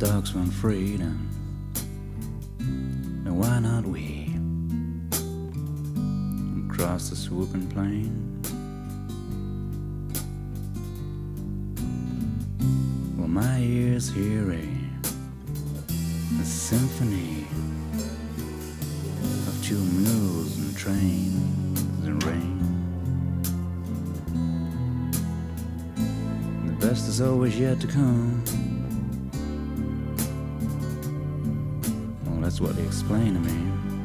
dogs want freedom, and why not we across the swooping plain? Well, my ears hear a symphony of two mules and trains and rain. The best is always yet to come. Well, that's what they explain to me.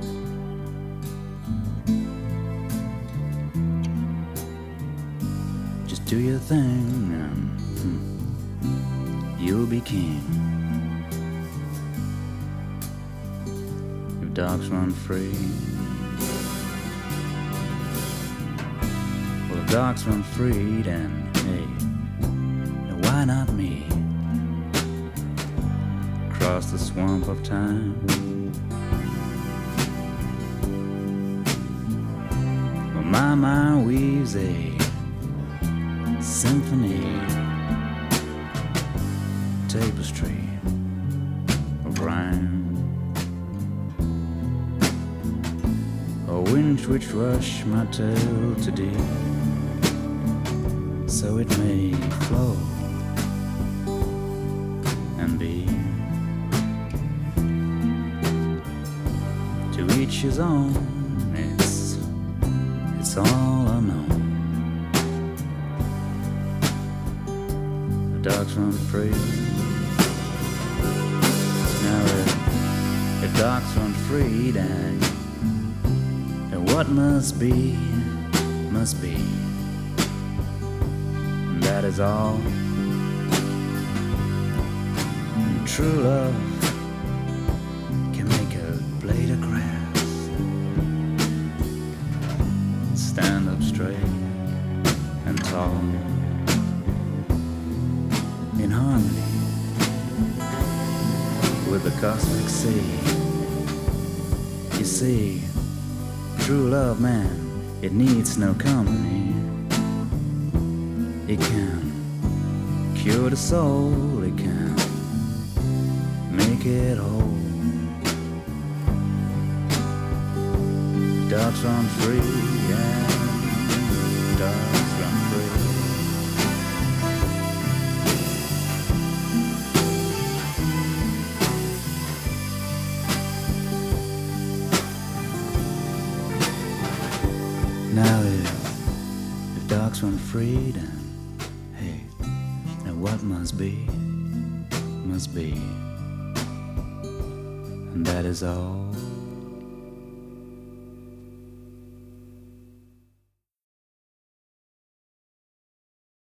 Just do your thing and you'll be king. If dogs run free, well, if dogs run free, then hey, why not me? Across the swamp of time. Well, my mind weaves a symphony, tapestry of rhyme. A wind which rush my tale to deep, so it may flow and be. To each his own, it's all unknown. The dogs run free. Now if dogs run free, then what must be, must be. And that is all. And true love can make a blade of grass stand up straight and tall in harmony with the cosmic sea. You see, true love, man, it needs no company. It can cure the soul, it can make it whole. Dogs run free, yeah, dogs run free. Now if dogs run free, then hey, and what must be, must be. And that is all.